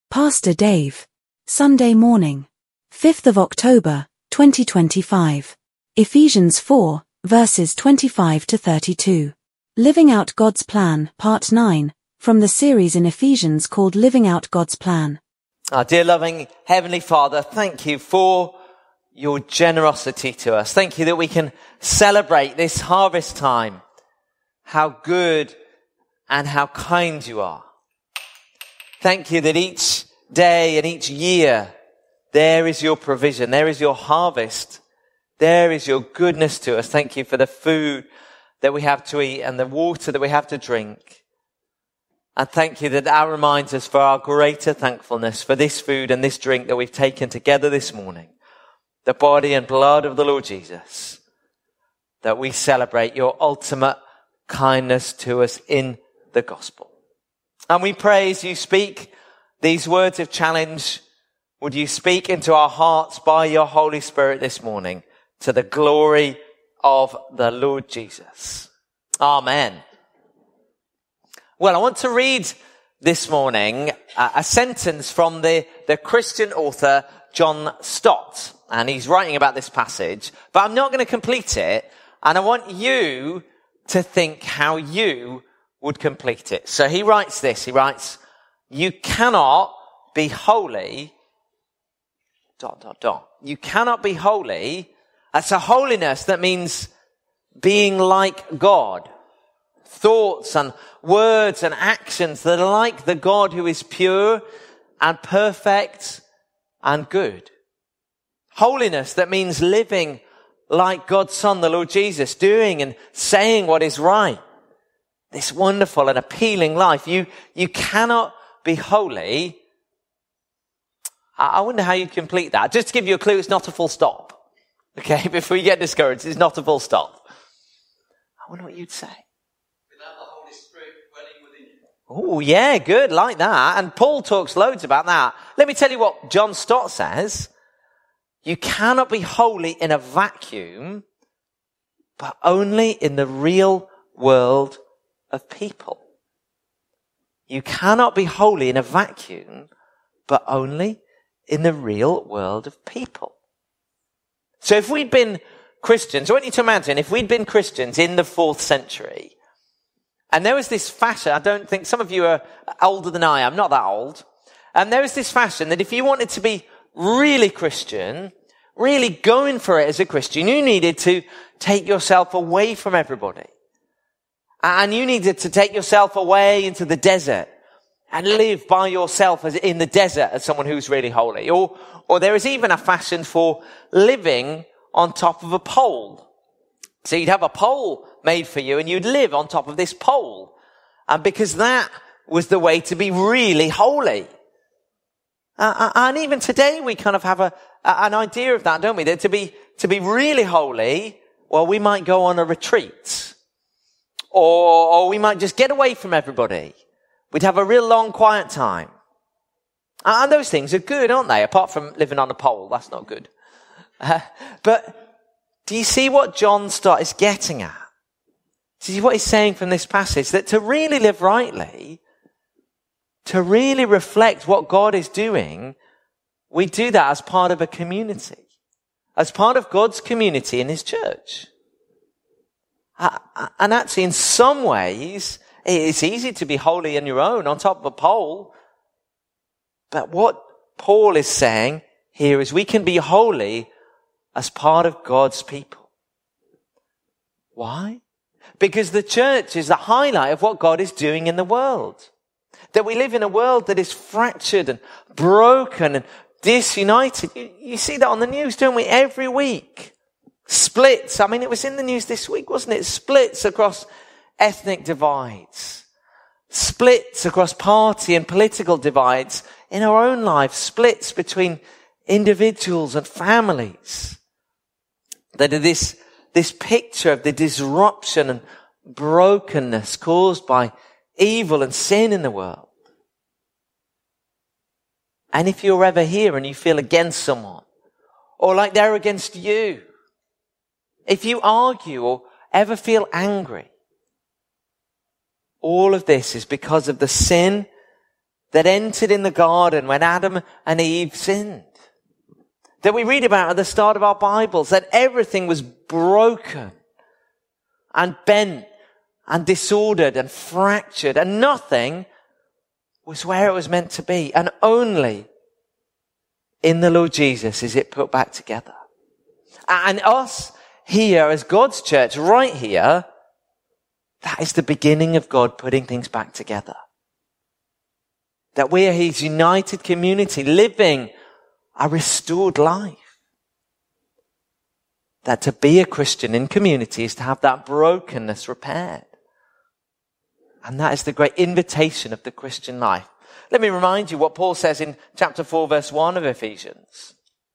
Pastor Dave. Sunday morning, 5th of October, 2025. Ephesians 4, verses 25 to 32. Living Out God's Plan, Part 9, from the series in Ephesians called Living Out God's Plan. Our dear loving Heavenly Father, thank you for your generosity to us. Thank you that we can celebrate this harvest time. How good and how kind you are. Thank you that each day and each year there is your provision, there is your harvest, there is your goodness to us. Thank you for the food that we have to eat and the water that we have to drink. And thank you that reminds us for our greater thankfulness for this food and this drink that we've taken together this morning. The body and blood of the Lord Jesus. That we celebrate your ultimate kindness to us in the gospel. And we pray as you speak these words of challenge, would you speak into our hearts by your Holy Spirit this morning to the glory of the Lord Jesus. Amen. Well, I want to read this morning a sentence from the Christian author John Stott. And he's writing about this passage, but I'm not going to complete it. And I want you to think how you would complete it. So he writes this. He writes, you cannot be holy, ... You cannot be holy. That's a holiness that means being like God. Thoughts and words and actions that are like the God who is pure and perfect and good. Holiness that means living like God's Son, the Lord Jesus, doing and saying what is right. This wonderful and appealing life. You cannot be holy. I wonder how you complete that. Just to give you a clue, it's not a full stop. Okay, before you get discouraged, it's not a full stop. I wonder what you'd say. Without the Holy Spirit dwelling within you. Oh, yeah, good, like that. And Paul talks loads about that. Let me tell you what John Stott says. You cannot be holy in a vacuum, but only in the real world of people. You cannot be holy in a vacuum, but only in the real world of people. So if we'd been Christians, I want you to imagine if we'd been Christians in the 4th century, and there was this fashion, I don't think, some of you are older than I am, not that old, and there was this fashion that if you wanted to be really Christian, really going for it as a Christian, you needed to take yourself away from everybody. And you needed to take yourself away into the desert and live by yourself as in the desert as someone who's really holy. Or there is even a fashion for living on top of a pole. So you'd have a pole made for you and you'd live on top of this pole. And because that was the way to be really holy. And even today we kind of have an idea of that, don't we? That to be really holy, well, we might go on a retreat. Or we might just get away from everybody. We'd have a real long quiet time. And those things are good, aren't they? Apart from living on a pole, that's not good. But do you see what John Stott is getting at? See what he's saying from this passage? That to really live rightly, to really reflect what God is doing, we do that as part of a community. As part of God's community in his church. And actually, in some ways, it's easy to be holy on your own, on top of a pole. But what Paul is saying here is we can be holy as part of God's people. Why? Because the church is the highlight of what God is doing in the world. That we live in a world that is fractured and broken and disunited. You see that on the news, don't we? Every week. Splits. I mean, it was in the news this week, wasn't it? Splits across ethnic divides. Splits across party and political divides in our own lives. Splits between individuals and families. That are this picture of the disruption and brokenness caused by evil and sin in the world. And if you're ever here and you feel against someone, or like they're against you, if you argue or ever feel angry, all of this is because of the sin that entered in the garden when Adam and Eve sinned. That we read about at the start of our Bibles, that everything was broken and bent and disordered and fractured, and nothing was where it was meant to be. And only in the Lord Jesus is it put back together. And us here as God's church, right here, that is the beginning of God putting things back together. That we are his united community, living a restored life. That to be a Christian in community is to have that brokenness repaired. And that is the great invitation of the Christian life. Let me remind you what Paul says in chapter 4, verse 1 of Ephesians.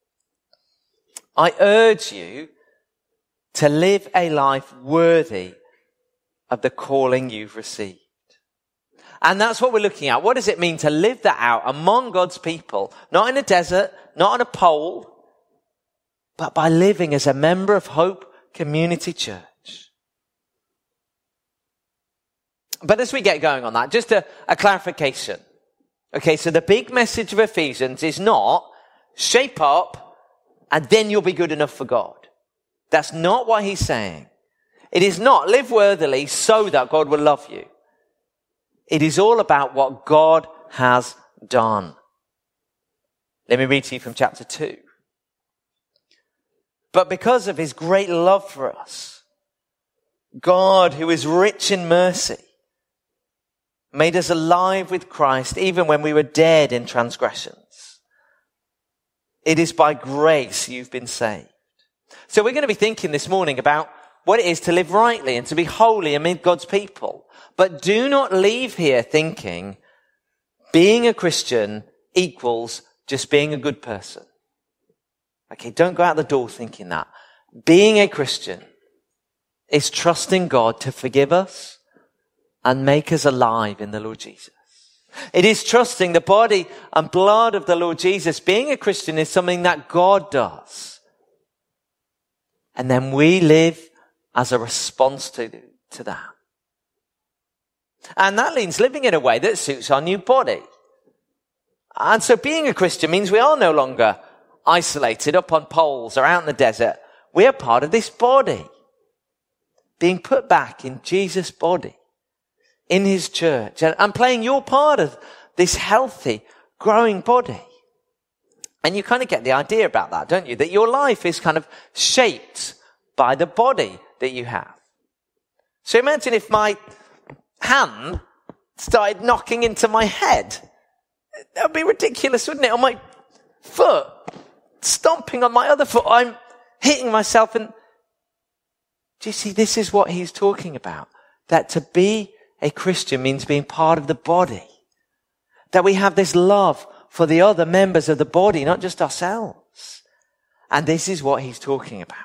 I urge you to live a life worthy of the calling you've received. And that's what we're looking at. What does it mean to live that out among God's people? Not in a desert, not on a pole, but by living as a member of Hope Community Church. But as we get going on that, just a clarification. Okay, so the big message of Ephesians is not shape up and then you'll be good enough for God. That's not what he's saying. It is not live worthily so that God will love you. It is all about what God has done. Let me read to you from chapter 2. But because of his great love for us, God, who is rich in mercy, made us alive with Christ even when we were dead in transgressions. It is by grace you've been saved. So we're going to be thinking this morning about what it is to live rightly and to be holy amid God's people. But do not leave here thinking being a Christian equals just being a good person. Okay, don't go out the door thinking that. Being a Christian is trusting God to forgive us and make us alive in the Lord Jesus. It is trusting the body and blood of the Lord Jesus. Being a Christian is something that God does. And then we live as a response to that. And that means living in a way that suits our new body. And so being a Christian means we are no longer isolated up on poles or out in the desert. We are part of this body, being put back in Jesus' body, in his church, and playing your part of this healthy, growing body. And you kind of get the idea about that, don't you? That your life is kind of shaped by the body that you have. So imagine if my hand started knocking into my head. That would be ridiculous, wouldn't it? Or my foot stomping on my other foot. I'm hitting myself. And do you see, this is what he's talking about. That to be a Christian means being part of the body. That we have this love for the other members of the body, not just ourselves. And this is what he's talking about.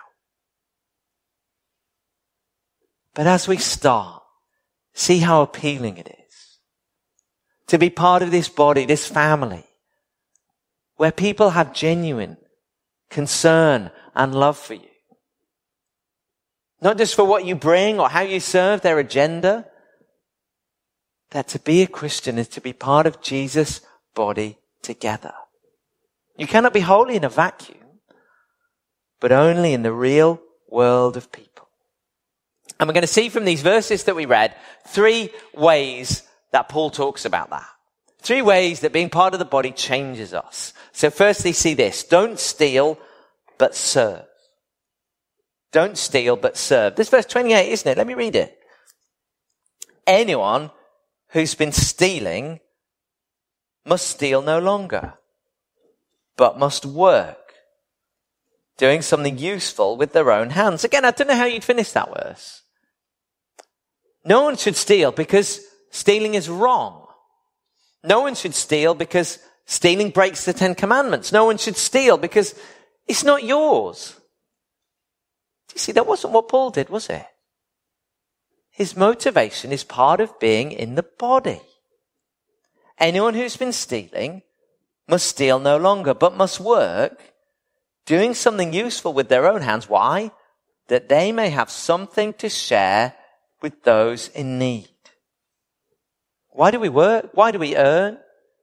But as we start, see how appealing it is to be part of this body, this family, where people have genuine concern and love for you. Not just for what you bring or how you serve their agenda. That to be a Christian is to be part of Jesus' body together. You cannot be holy in a vacuum, but only in the real world of people. And we're going to see from these verses that we read 3 ways that Paul talks about that. 3 ways that being part of the body changes us. So firstly, see this. Don't steal, but serve. Don't steal, but serve. This is verse 28, isn't it? Let me read it. Anyone who's been stealing must steal no longer, but must work, doing something useful with their own hands. Again, I don't know how you'd finish that verse. No one should steal because stealing is wrong. No one should steal because stealing breaks the 10 commandments. No one should steal because it's not yours. Do you see, that wasn't what Paul did, was it? His motivation is part of being in the body. Anyone who's been stealing must steal no longer, but must work, doing something useful with their own hands. Why? That they may have something to share with those in need. Why do we work? Why do we earn?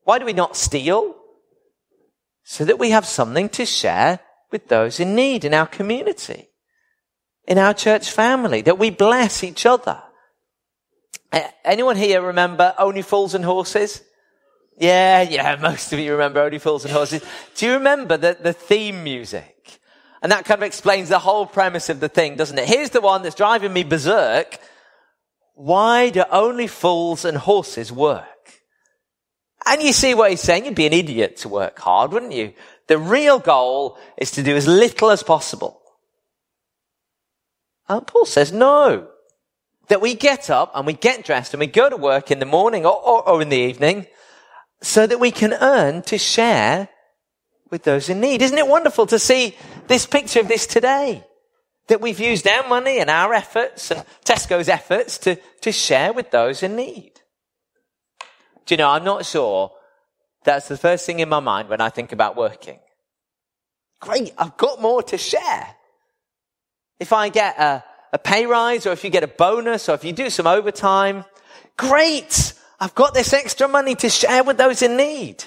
Why do we not steal? So that we have something to share with those in need in our community, in our church family, that we bless each other. Anyone here remember Only Fools and Horses? Yeah, most of you remember Only Fools and Horses. Do you remember the theme music? And that kind of explains the whole premise of the thing, doesn't it? Here's the one that's driving me berserk. Why do only fools and horses work? And you see what he's saying? You'd be an idiot to work hard, wouldn't you? The real goal is to do as little as possible. And Paul says no. That we get up and we get dressed and we go to work in the morning or in the evening so that we can earn to share with those in need. Isn't it wonderful to see this picture of this today? That we've used our money and our efforts and Tesco's efforts to share with those in need. Do you know, I'm not sure that's the first thing in my mind when I think about working. Great, I've got more to share. If I get a pay rise, or if you get a bonus, or if you do some overtime, great, I've got this extra money to share with those in need.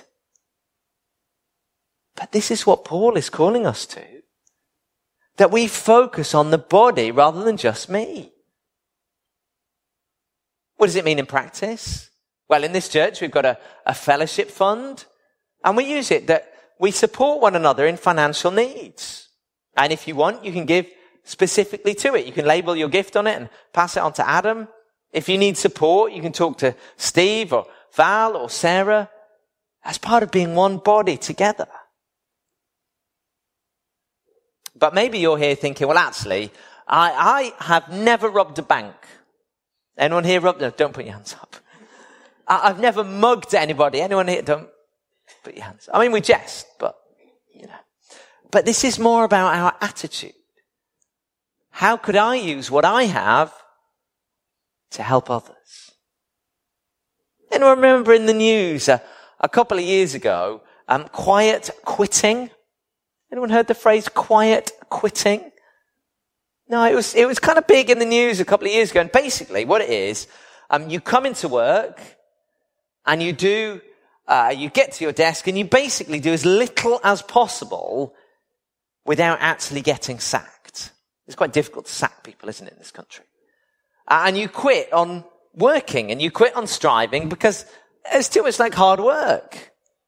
But this is what Paul is calling us to. That we focus on the body rather than just me. What does it mean in practice? Well, in this church, we've got a fellowship fund, and we use it that we support one another in financial needs. And if you want, you can give specifically to it. You can label your gift on it and pass it on to Adam. If you need support, you can talk to Steve or Val or Sarah. As part of being one body together. But maybe you're here thinking, well, actually, I have never robbed a bank. Anyone here robbed? No, don't put your hands up. I've never mugged anybody. Anyone here? Don't put your hands up. I mean, we jest, but, you know. But this is more about our attitude. How could I use what I have to help others? Anyone remember in the news a couple of years ago, quiet quitting? Anyone heard the phrase quiet quitting? No, it was kind of big in the news a couple of years ago. And basically what it is, you come into work and you get to your desk and you basically do as little as possible without actually getting sacked. It's quite difficult to sack people, isn't it, in this country? And you quit on working and you quit on striving because it's too much like hard work.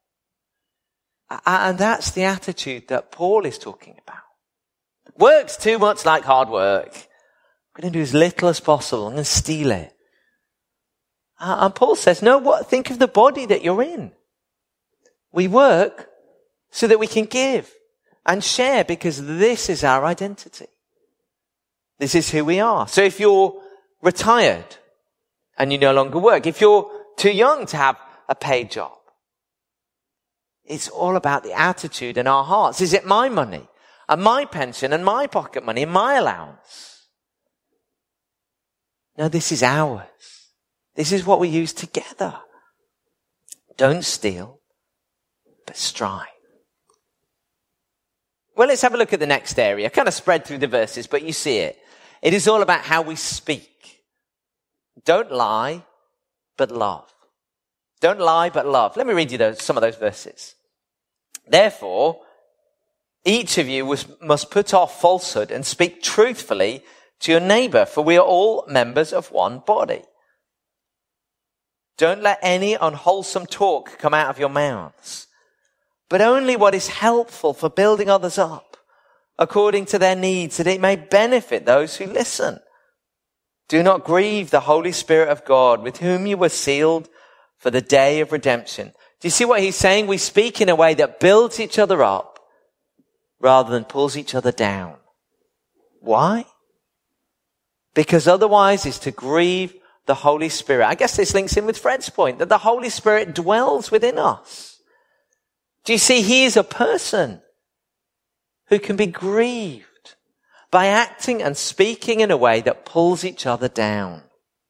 And that's the attitude that Paul is talking about. Work's too much like hard work. I'm going to do as little as possible. I'm going to steal it. And Paul says, no, think of the body that you're in. We work so that we can give and share because this is our identity. This is who we are. So if you're retired and you no longer work, if you're too young to have a paid job, it's all about the attitude in our hearts. Is it my money and my pension and my pocket money and my allowance? No, this is ours. This is what we use together. Don't steal, but strive. Well, let's have a look at the next area. Kind of spread through the verses, but you see it. It is all about how we speak. Don't lie, but love. Don't lie, but love. Let me read you some of those verses. Therefore, each of you must put off falsehood and speak truthfully to your neighbor, for we are all members of one body. Don't let any unwholesome talk come out of your mouths, but only what is helpful for building others up, according to their needs, that it may benefit those who listen. Do not grieve the Holy Spirit of God, with whom you were sealed for the day of redemption. Do you see what he's saying? We speak in a way that builds each other up rather than pulls each other down. Why? Because otherwise is to grieve the Holy Spirit. I guess this links in with Fred's point, that the Holy Spirit dwells within us. Do you see? He is a person who can be grieved by acting and speaking in a way that pulls each other down.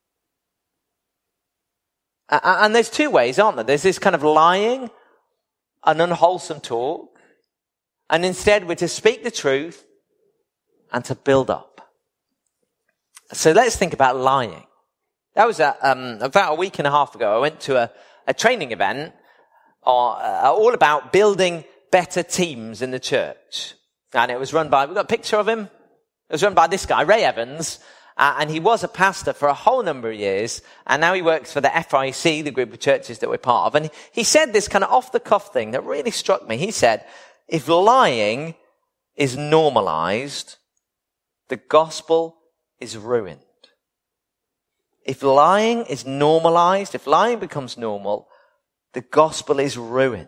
And there's two ways, aren't there? There's this kind of lying and unwholesome talk. And instead we're to speak the truth and to build up. So let's think about lying. That was about a week and a half ago. I went to a training event all about building better teams in the church. And it was run by, we've got a picture of him. It was run by this guy, Ray Evans. And he was a pastor for a whole number of years. And now he works for the FIC, the group of churches that we're part of. And he said this kind of off-the-cuff thing that really struck me. He said, if lying is normalized, the gospel is ruined. If lying is normalized, if lying becomes normal, the gospel is ruined.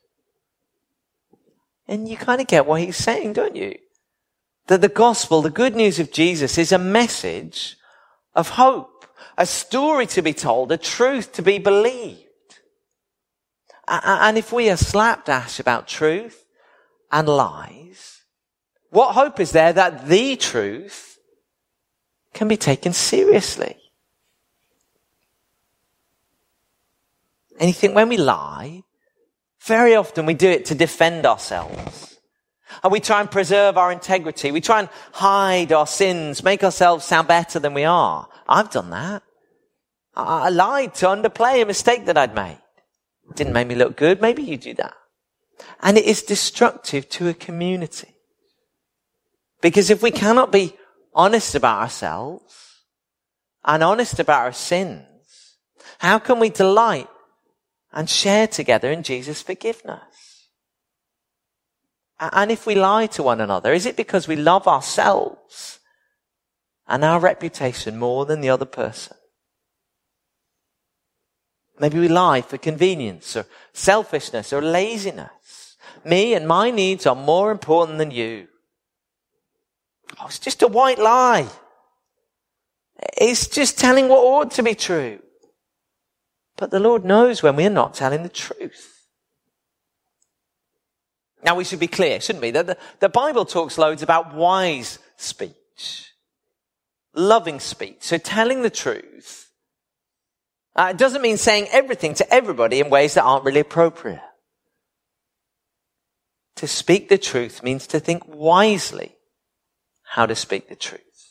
And you kind of get what he's saying, don't you? That the gospel, the good news of Jesus, is a message of hope, a story to be told, a truth to be believed. And if we are slapdash about truth and lies, what hope is there that the truth can be taken seriously? And you think when we lie, very often we do it to defend ourselves. And we try and preserve our integrity. We try and hide our sins, make ourselves sound better than we are. I've done that. I lied to underplay a mistake that I'd made. It didn't make me look good. Maybe you do that. And it is destructive to a community. Because if we cannot be honest about ourselves and honest about our sins, how can we delight and share together in Jesus' forgiveness? And if we lie to one another, is it because we love ourselves and our reputation more than the other person? Maybe we lie for convenience or selfishness or laziness. Me and my needs are more important than you. Oh, it's just a white lie. It's just telling what ought to be true. But the Lord knows when we're not telling the truth. Now we should be clear, shouldn't we? That the Bible talks loads about wise speech, loving speech. So telling the truth, it doesn't mean saying everything to everybody in ways that aren't really appropriate. To speak the truth means to think wisely how to speak the truth.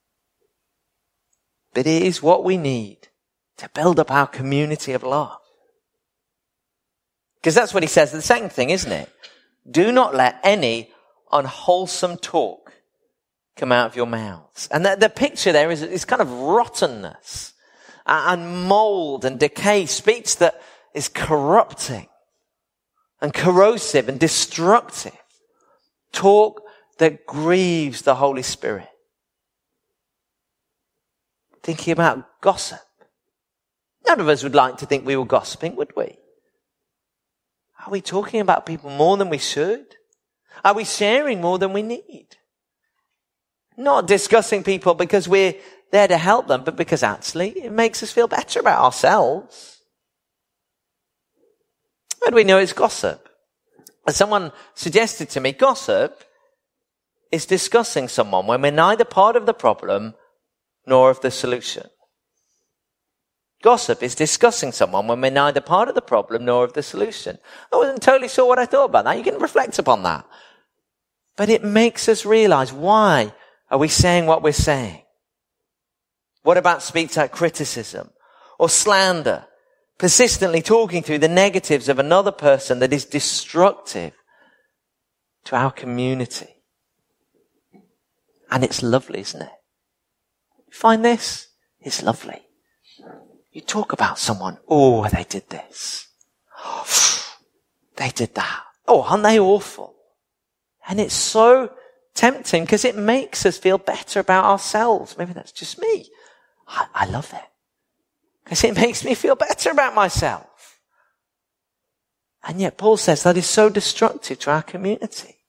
But it is what we need to build up our community of love. Because that's what he says, the second thing, isn't it? Do not let any unwholesome talk come out of your mouths. And the picture there is kind of rottenness and mold and decay, speech that is corrupting and corrosive and destructive. Talk that grieves the Holy Spirit. Thinking about gossip. None of us would like to think we were gossiping, would we? Are we talking about people more than we should? Are we sharing more than we need? Not discussing people because we're there to help them, but because actually it makes us feel better about ourselves. How do we know it's gossip? As someone suggested to me, gossip is discussing someone when we're neither part of the problem nor of the solution. Gossip is discussing someone when we're neither part of the problem nor of the solution. I wasn't totally sure what I thought about that. You can reflect upon that. But it makes us realize, why are we saying what we're saying? What about speech like criticism or slander? Persistently talking through the negatives of another person that is destructive to our community. And it's lovely, isn't it? You find this? It's lovely. You talk about someone, oh, they did this. They did that. Oh, aren't they awful? And it's so tempting because it makes us feel better about ourselves. Maybe that's just me. I love it. Because it makes me feel better about myself. And yet Paul says that is so destructive to our community.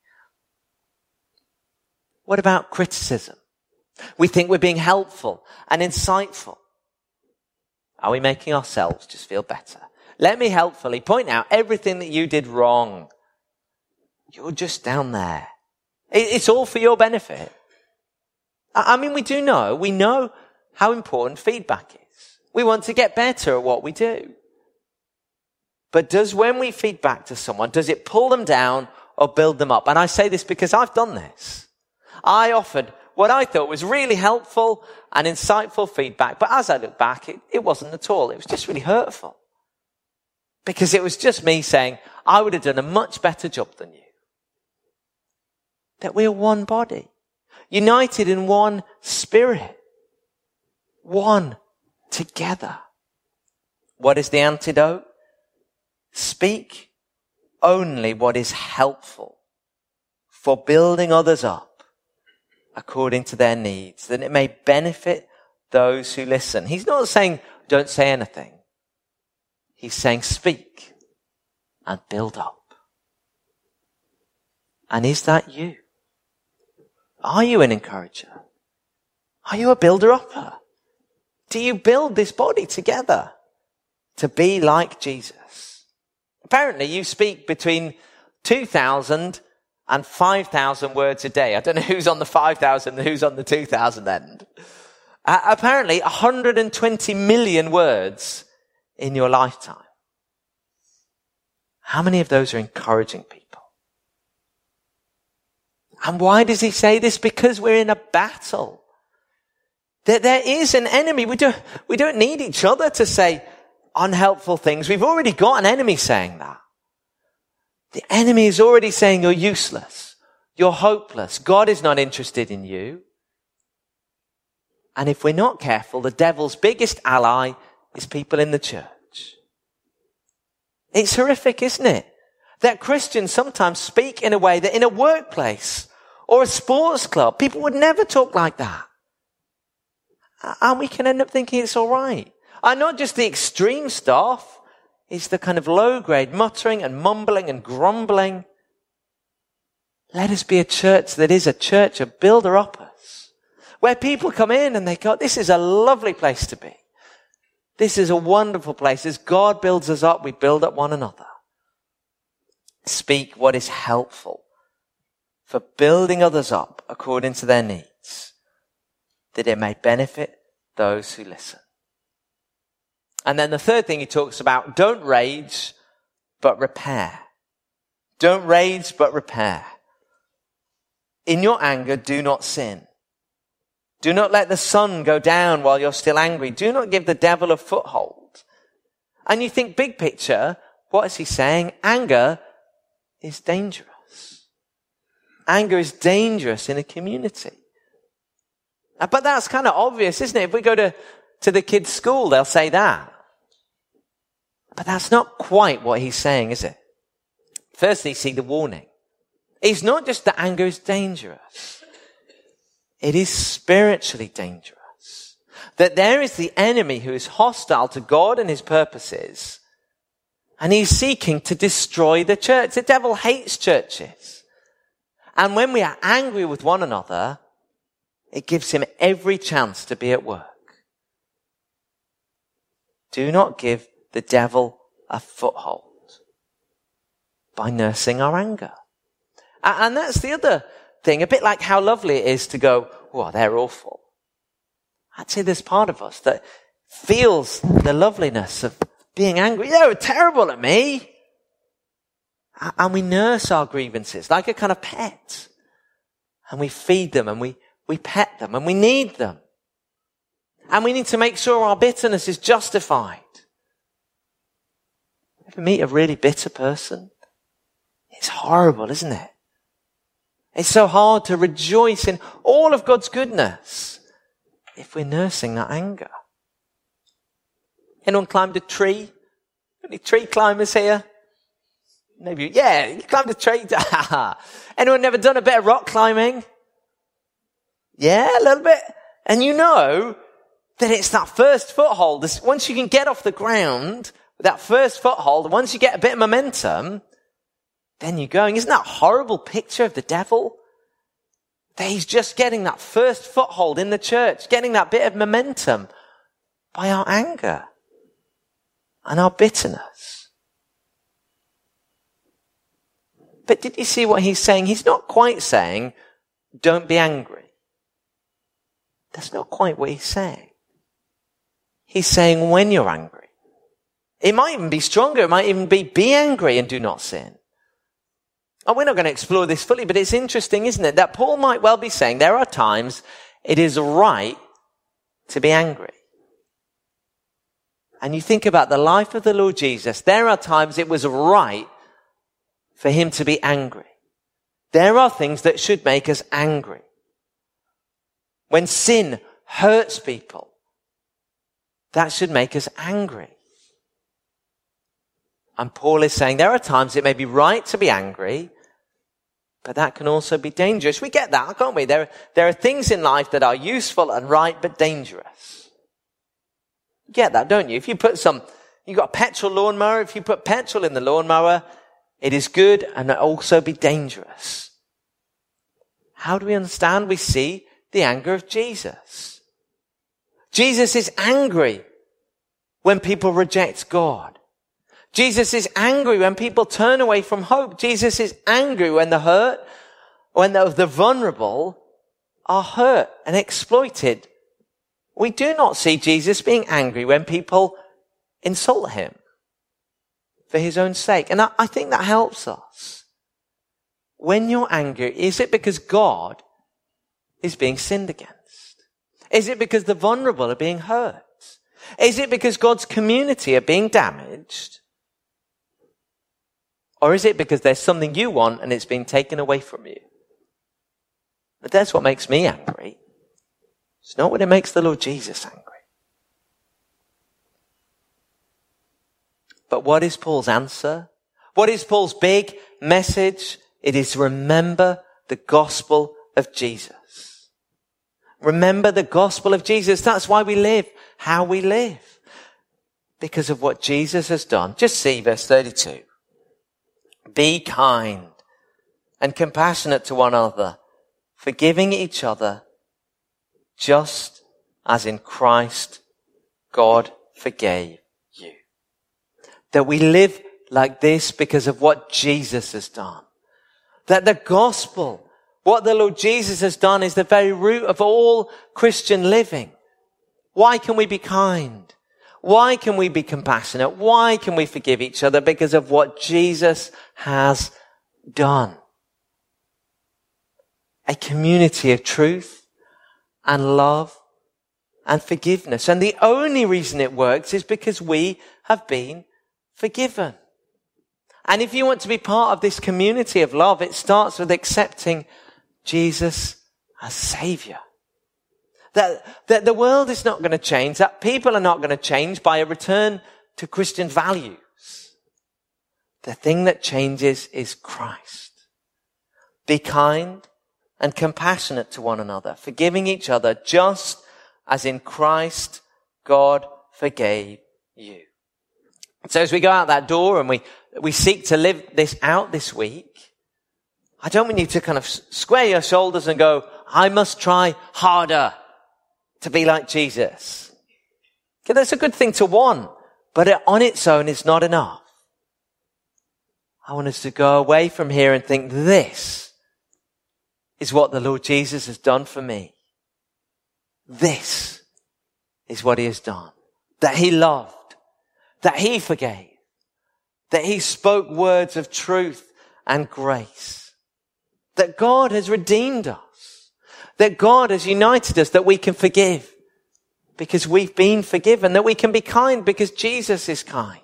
What about criticism? We think we're being helpful and insightful. Are we making ourselves just feel better? Let me helpfully point out everything that you did wrong. You're just down there. It's all for your benefit. I mean, we know how important feedback is. We want to get better at what we do. But when we feed back to someone, does it pull them down or build them up? And I say this because I've done this. I offered what I thought was really helpful and insightful feedback. But as I look back, it wasn't at all. It was just really hurtful. Because it was just me saying, I would have done a much better job than you. That we are one body, united in one spirit, one together. What is the antidote? Speak only what is helpful for building others up according to their needs, that it may benefit those who listen. He's not saying don't say anything. He's saying speak and build up. And is that you? Are you an encourager? Are you a builder-upper? Do you build this body together to be like Jesus? Apparently you speak between 2,000 and 5,000 words a day. I don't know who's on the 5,000 and who's on the 2,000 end. Apparently 120 million words in your lifetime. How many of those are encouraging people? And why does he say this? Because we're in a battle. There is an enemy. We don't need each other to say unhelpful things. We've already got an enemy saying that. The enemy is already saying you're useless. You're hopeless. God is not interested in you. And if we're not careful, the devil's biggest ally is people in the church. It's horrific, isn't it? That Christians sometimes speak in a way that in a workplace or a sports club, people would never talk like that. And we can end up thinking it's all right. And not just the extreme stuff, it's the kind of low-grade muttering and mumbling and grumbling. Let us be a church that is a church of builder-uppers, where people come in and they go, this is a lovely place to be. This is a wonderful place. As God builds us up, we build up one another. Speak what is helpful for building others up according to their needs, that it may benefit those who listen. And then the third thing he talks about, don't rage, but repair. Don't rage, but repair. In your anger, do not sin. Do not let the sun go down while you're still angry. Do not give the devil a foothold. And you think, big picture, what is he saying? Anger is dangerous. Anger is dangerous in a community. But that's kind of obvious, isn't it? If we go to the kids' school, they'll say that. But that's not quite what he's saying, is it? Firstly, see the warning. It's not just that anger is dangerous. It is spiritually dangerous. That there is the enemy who is hostile to God and his purposes, and he's seeking to destroy the church. The devil hates churches. And when we are angry with one another, it gives him every chance to be at work. Do not give the devil a foothold by nursing our anger. And that's the other thing, a bit like how lovely it is to go, oh, they're awful. I'd say there's part of us that feels the loveliness of being angry. They were terrible at me. And we nurse our grievances like a kind of pet. And we feed them and we pet them and we need them. And we need to make sure our bitterness is justified. Ever meet a really bitter person? It's horrible, isn't it? It's so hard to rejoice in all of God's goodness if we're nursing that anger. Anyone climbed a tree? Any tree climbers here? Maybe, yeah, you climbed a tree. Anyone never done a bit of rock climbing? Yeah, a little bit. And you know that it's that first foothold. Once you can get off the ground, that first foothold, and once you get a bit of momentum, then you're going. Isn't that a horrible picture of the devil? That he's just getting that first foothold in the church, getting that bit of momentum by our anger and our bitterness. But did you see what he's saying? He's not quite saying, don't be angry. That's not quite what he's saying. He's saying when you're angry. It might even be stronger. It might even be angry and do not sin. And we're not going to explore this fully, but it's interesting, isn't it? That Paul might well be saying there are times it is right to be angry. and you think about the life of the Lord Jesus, there are times it was right for him to be angry. There are things that should make us angry. When sin hurts people, that should make us angry. And Paul is saying there are times it may be right to be angry, but that can also be dangerous. We get that, can't we? There are things in life that are useful and right, but dangerous. You get that, don't you? If you you got a petrol lawnmower, if you put petrol in the lawnmower, it is good and it also be dangerous. How do we understand? We see the anger of Jesus. Jesus is angry when people reject God. Jesus is angry when people turn away from hope. Jesus is angry when the hurt, when the vulnerable are hurt and exploited. We do not see Jesus being angry when people insult him for his own sake. And I think that helps us. When you're angry, is it because God is being sinned against? Is it because the vulnerable are being hurt? Is it because God's community are being damaged? Or is it because there's something you want and it's being taken away from you? But that's what makes me angry. It's not what it makes the Lord Jesus angry. But what is Paul's answer? What is Paul's big message? It is remember the gospel of Jesus. Remember the gospel of Jesus. That's why we live how we live. Because of what Jesus has done. Just see verse 32. Be kind and compassionate to one another, forgiving each other, just as in Christ God forgave you. That we live like this because of what Jesus has done. That the gospel, what the Lord Jesus has done, is the very root of all Christian living. Why can we be kind? Why can we be compassionate? Why can we forgive each other? Because of what Jesus has done. A community of truth and love and forgiveness. And the only reason it works is because we have been forgiven. And if you want to be part of this community of love, it starts with accepting Jesus as Savior. That the world is not going to change, that people are not going to change by a return to Christian values. The thing that changes is Christ. Be kind and compassionate to one another, forgiving each other just as in Christ God forgave you. So as we go out that door and we seek to live this out this week, I don't want you to kind of square your shoulders and go, I must try harder to be like Jesus. Okay, that's a good thing to want, but on its own is not enough. I want us to go away from here and think, this is what the Lord Jesus has done for me. This is what he has done. That he loved, that he forgave, that he spoke words of truth and grace, that God has redeemed us. That God has united us, that we can forgive because we've been forgiven, that we can be kind because Jesus is kind,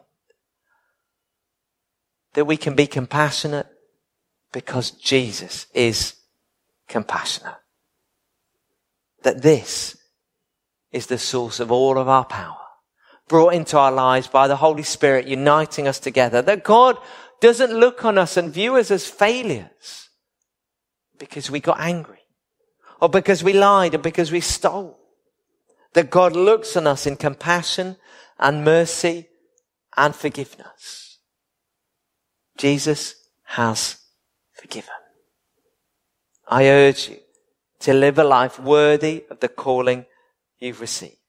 that we can be compassionate because Jesus is compassionate, that this is the source of all of our power, brought into our lives by the Holy Spirit, uniting us together, that God doesn't look on us and view us as failures because we got angry, or because we lied, or because we stole. That God looks on us in compassion and mercy and forgiveness. Jesus has forgiven. I urge you to live a life worthy of the calling you've received.